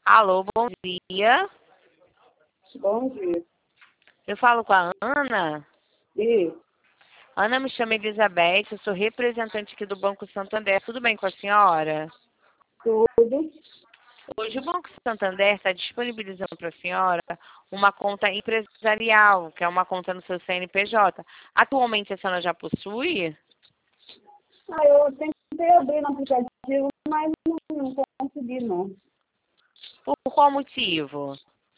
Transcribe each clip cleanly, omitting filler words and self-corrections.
Alô, bom dia. Bom dia. Eu falo com a Ana. Isso. Ana, me chama Elizabeth, eu sou representante aqui do Banco Santander. Tudo bem com a senhora? Tudo. Hoje o Banco Santander está disponibilizando para a senhora uma conta empresarial, que é uma conta no seu CNPJ. Atualmente a senhora já possui? Eu tentei abrir no aplicativo, mas não consegui, não. Por qual motivo?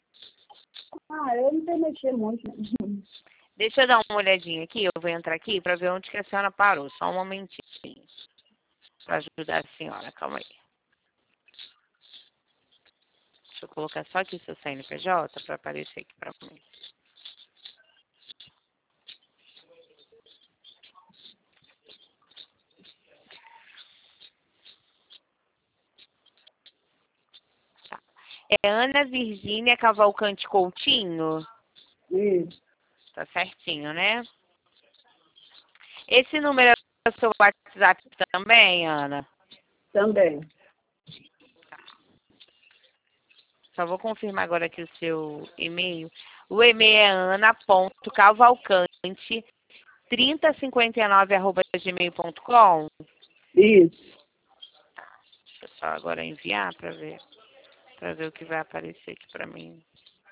Eu não sei mexer muito. Deixa eu dar uma olhadinha aqui, eu vou entrar aqui para ver onde que a senhora parou. Só um momentinho para ajudar a senhora, calma aí. Deixa eu colocar só aqui o seu CNPJ para aparecer aqui para mim. Tá. É Ana Virgínia Cavalcante Coutinho? Isso. Tá certinho, né? Esse número é o seu WhatsApp também, Ana? Também. Só vou confirmar agora aqui o seu e-mail. O e-mail é ana.cavalcante3059@gmail.com. Isso. Deixa eu só agora enviar para ver o que vai aparecer aqui para mim.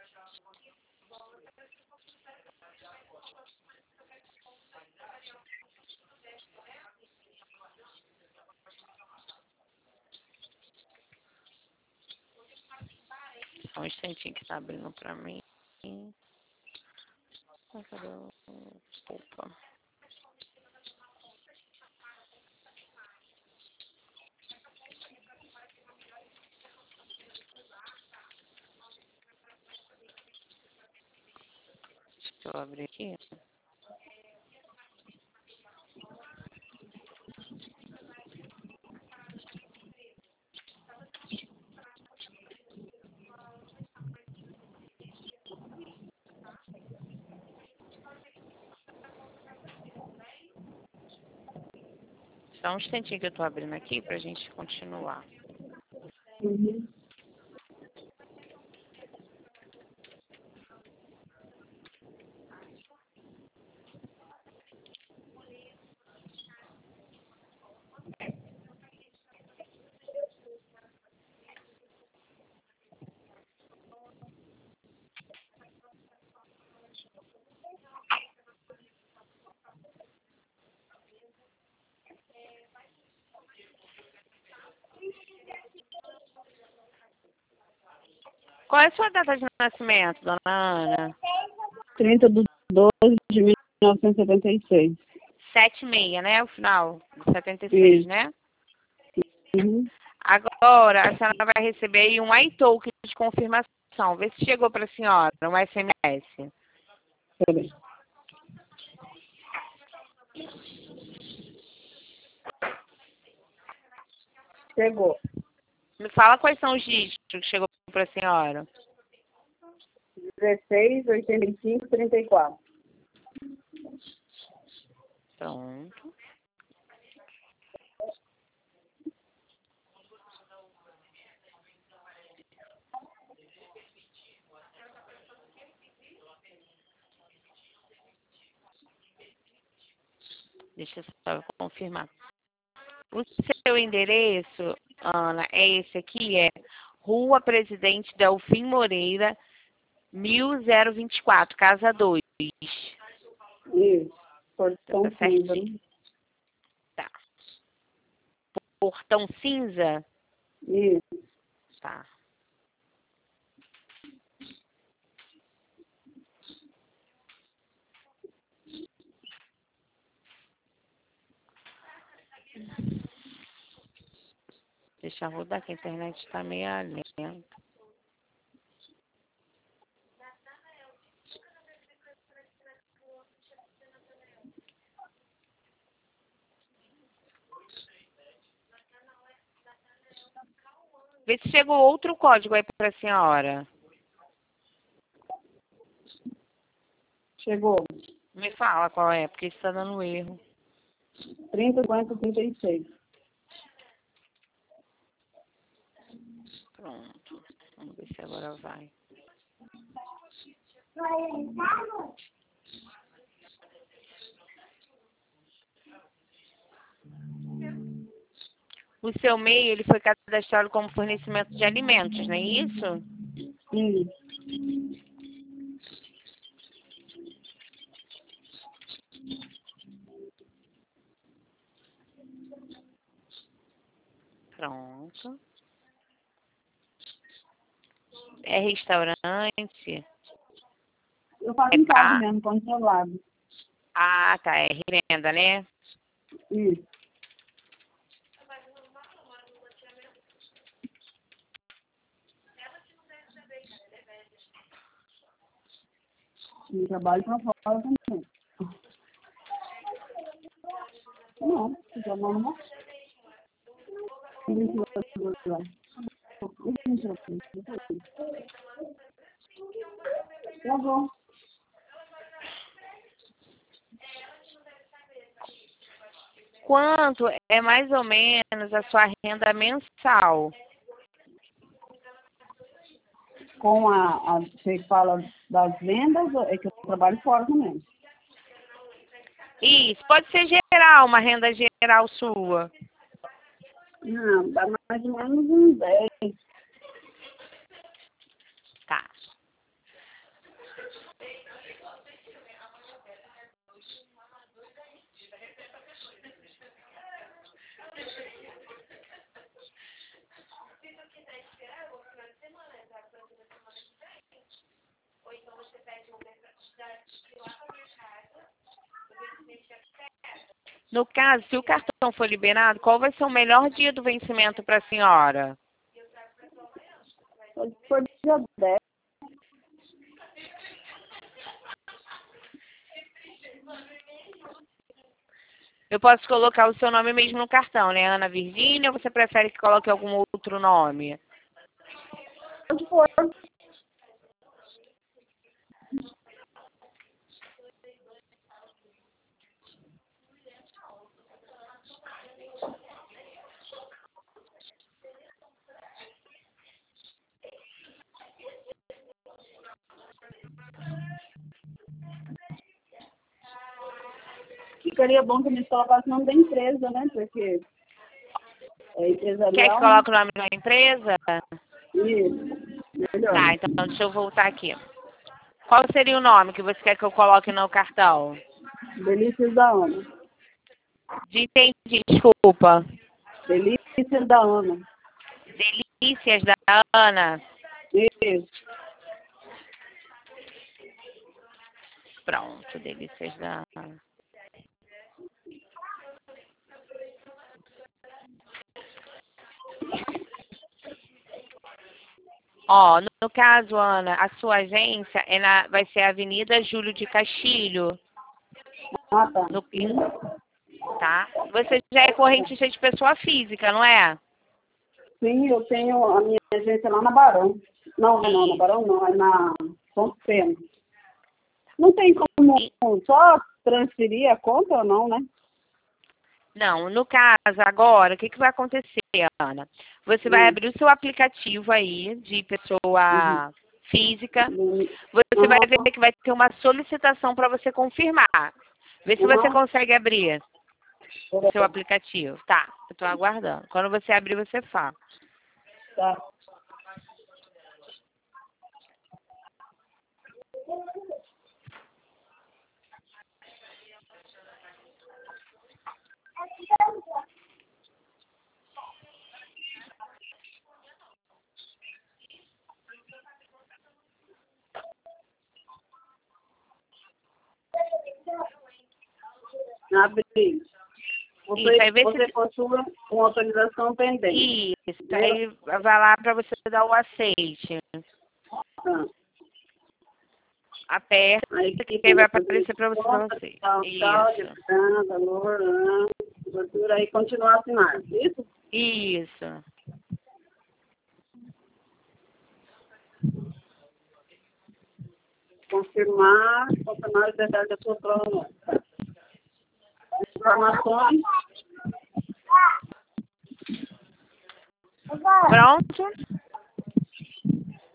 Só um instantinho que tá abrindo para mim. Cadê o... Opa. Deixa eu abrir aqui. Só um instantinho que eu tô abrindo aqui pra gente continuar. Uhum. Qual é a sua data de nascimento, dona Ana? 30/12/1976. 76, né? O final. 76, Isso. né? Uhum. Agora, a senhora vai receber aí um iToken de confirmação. Vê se chegou para a senhora, um SMS. Peraí. Chegou. Me fala quais são os dígitos que chegou para a senhora. 16/85/34. Pronto. Deixa eu só confirmar. O seu endereço, Ana, é esse aqui, é Rua Presidente Delfim Moreira, 1024, Casa 2. Isso. Portão Tá cinza. certinho. Tá. Portão cinza? Isso. Tá. Deixa eu rodar que a internet está meio lenta. Vê se chegou outro código aí para a senhora. Chegou. Me fala qual é, porque está dando erro. 30/50/36. Pronto. Vamos ver se agora vai. O seu MEI, ele foi cadastrado como fornecimento de alimentos, não é isso? Sim. Pronto. É restaurante? Eu faço É em casa bar? mesmo, controlado. Ah, tá. É revenda, né? Isso. E trabalho para fora também. Não, já não. Tá bom. Quanto é mais ou menos a sua renda mensal? Com você fala das vendas, é que eu trabalho fora também. Isso, pode ser geral, uma renda geral sua. Não, dá mais ou menos uns 10. Tá. No caso, se o cartão for liberado, qual vai ser o melhor dia do vencimento para a senhora? Pode pôr dia 10. Eu posso colocar o seu nome mesmo no cartão, né? Ana Virgínia, ou você prefere que coloque algum outro nome? Pode pôr. Ficaria bom que me colocasse o nome da empresa, né? Porque é Quer que empresarial, né? coloque o nome da empresa? Isso. Melhor. Tá, então deixa eu voltar aqui. Qual seria o nome que você quer que eu coloque no cartão? Delícias da Ana. Entendi, desculpa. Delícias da Ana. Delícias da Ana. Isso. Pronto, delícias da Ana. Ó, no caso, Ana, a sua agência vai ser a Avenida Júlio de Castilho, Ah, tá. no, tá? Você já é correntista de pessoa física, não é? Sim, eu tenho a minha agência lá na Barão. Não, na Barão não, é na São Pena. Não tem como só transferir a conta ou não, né? Não, no caso, agora, o que vai acontecer, Ana? Você vai abrir o seu aplicativo aí de pessoa física. Você vai ver que vai ter uma solicitação para você confirmar. Vê se você consegue abrir o seu aplicativo. Tá, eu estou aguardando. Quando você abrir, você fala. Tá. Abri. Isso, aí vê Você possui uma autorização pendente. Isso, aí vai lá para você dar o aceite. Ah. Aperta, Aí que vai aparecer para você. Isso. Valor, gordura, aí continuar a assinar, isso? Isso. Confirmar os detalhes da sua prova. Informações. Pronto?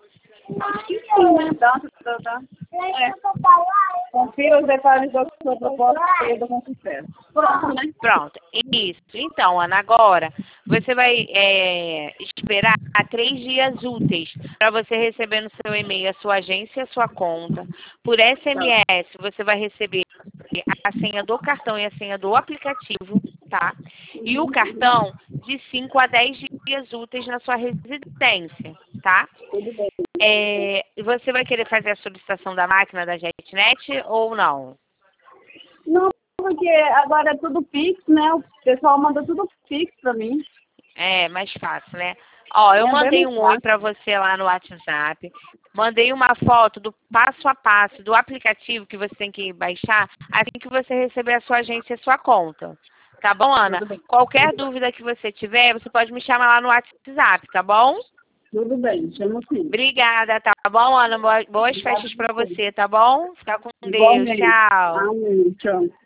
Sim, né? Dá. É. Confira os detalhes da sua proposta e com sucesso. Pronto, né? Pronto, isso. Então, Ana, agora você vai esperar 3 dias úteis para você receber no seu e-mail a sua agência e a sua conta. Por SMS, você vai receber a senha do cartão e a senha do aplicativo, tá? E o cartão de 5 a 10 dias úteis na sua residência, tá? Tudo bem. Você vai querer fazer a solicitação da máquina da JetNet ou não? Não, porque agora é tudo Pix, né? O pessoal manda tudo Pix pra mim. É, mais fácil, né? Ó, eu É mandei bem um mais oi pra você lá no WhatsApp. Mandei uma foto do passo a passo do aplicativo que você tem que baixar assim que você receber a sua agência e a sua conta. Tá bom, Ana? Tudo bem. Qualquer dúvida que você tiver, você pode me chamar lá no WhatsApp, tá bom? Tudo bem, chama sim. Obrigada, tá bom, Ana? Boas festas pra você, tá bom? Fica com Deus. Igualmente. Tchau. Amém. Tchau.